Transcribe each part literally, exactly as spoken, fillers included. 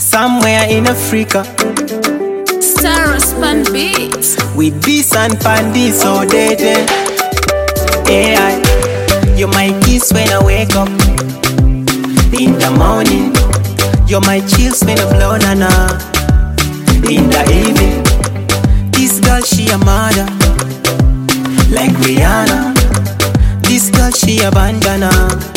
somewhere in Africa. Sarah Span Beats. With beats and pandies all day day. A I, you're my kiss when I wake up. In the morning, you're my chills when I blow na na. In the evening, this girl she a mother, like Rihanna. This girl she a bandana,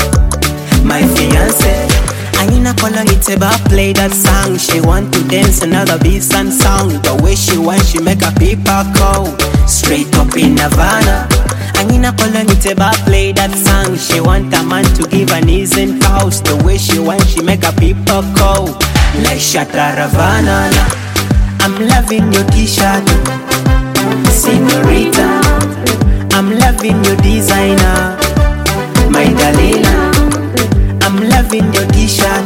my fiance. Anina kola iteba play that song. She want to dance another beats and song. The way she want, she make a people go straight up in Havana. Anina kola iteba play that song. She want a man to give an easy house. The way she want, she make a people go like Shataravana. I'm loving your t-shirt, señorita. I'm loving your designer, my Dalina. I'm loving your t-shirt,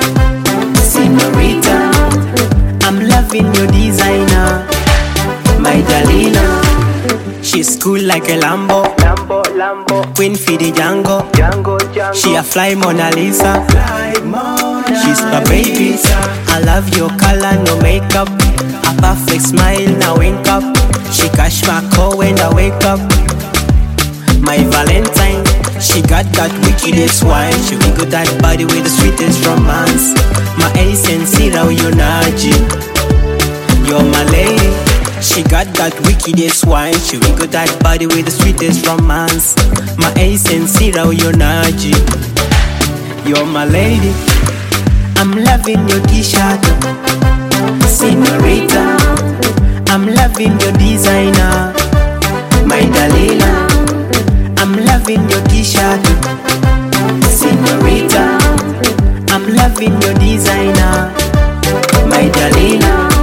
señorita. I'm loving your designer, my Dalina. She's cool like a Lambo, Lambo, Lambo. Queen for the Django, Django, Django. She a fly Mona Lisa, fly Mona She's my baby. I love your color, no makeup. A perfect smile, now wink up. She catch my call when I wake up. My Valentine, she got that wickedest wine. She wiggle that body with the sweetest romance. My ace and zero, you're Naji. You're my lady. She got that wickedest wine. She wiggle that body with the sweetest romance. My ace and zero, you're Naji. You're my lady. I'm loving your t-shirt, señorita. I'm loving your designer, my Dalila. I'm loving your t-shirt, señorita. I'm loving your designer, my Dalila.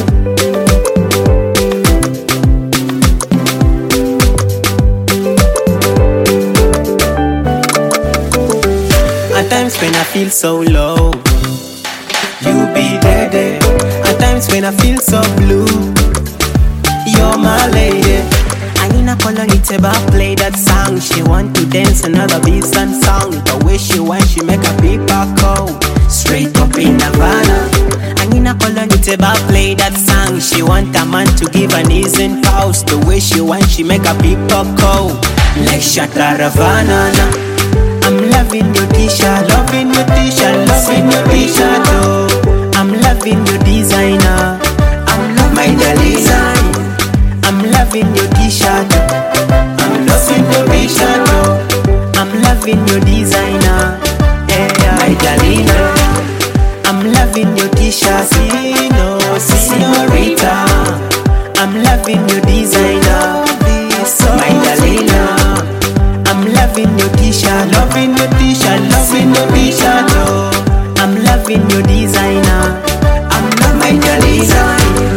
At times when I feel so low, you be there, there. At times when I feel so blue, you're my lady. Anina kola iteba play that song. She want to dance another beats and song. The way she want, she make a people go straight up in Havana. Anina kola iteba play that song. She want a man to give an easy house. The way she want, she make a people go like Shataravana. I'm loving your t-shirt, loving your t-shirt, loving your t-shirt. Oh, I'm loving your designer, I'm loving my Dalina. I'm loving your t-shirt, I'm loving your t-shirt. Oh, I'm loving your designer, yeah, my Dalina. I'm loving your t-shirt, no, señorita. I'm loving your designer, my Dalina. I'm loving your t-shirt, loving your t-shirt, loving your t-shirt. Oh, I'm loving your designer, I'm loving my Dalina.